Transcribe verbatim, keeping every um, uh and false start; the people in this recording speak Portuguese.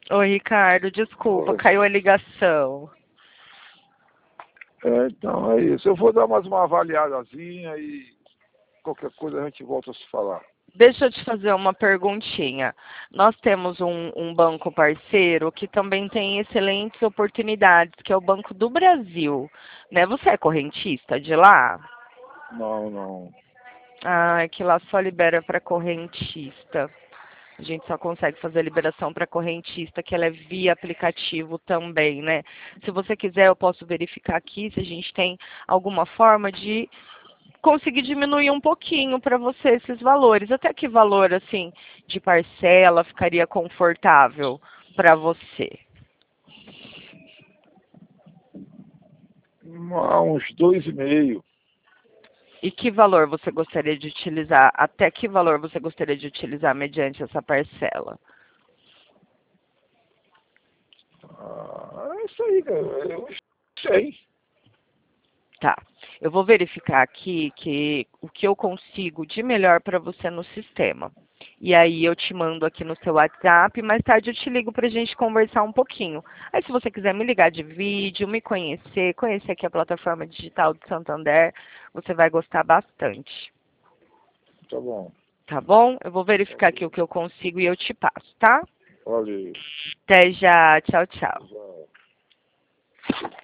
Oi, Ricardo, desculpa, Oi. caiu a ligação. É, então é isso. Eu vou dar mais uma avaliadazinha e qualquer coisa a gente volta a se falar. Deixa eu te fazer uma perguntinha. Nós temos um, um banco parceiro que também tem excelentes oportunidades, que é o Banco do Brasil, né? Você é correntista de lá? Não, não. Ah, é que lá só libera para correntista. A gente só consegue fazer a liberação para correntista, que ela é via aplicativo também, né? Se você quiser, eu posso verificar aqui se a gente tem alguma forma de conseguir diminuir um pouquinho para você esses valores. Até que valor, assim, de parcela ficaria confortável para você? Há uns dois e meio. E que valor você gostaria de utilizar? Até que valor você gostaria de utilizar mediante essa parcela? Ah, é isso aí, cara. Eu sei. Tá. Eu vou verificar aqui que o que eu consigo de melhor para você no sistema. E aí eu te mando aqui no seu WhatsApp, mais tarde eu te ligo para a gente conversar um pouquinho. Aí se você quiser me ligar de vídeo, me conhecer, conhecer aqui a plataforma digital de Santander, você vai gostar bastante. Tá bom. Tá bom? Eu vou verificar aqui o que eu consigo e eu te passo, tá? Valeu. Até já. Tchau, tchau. Já.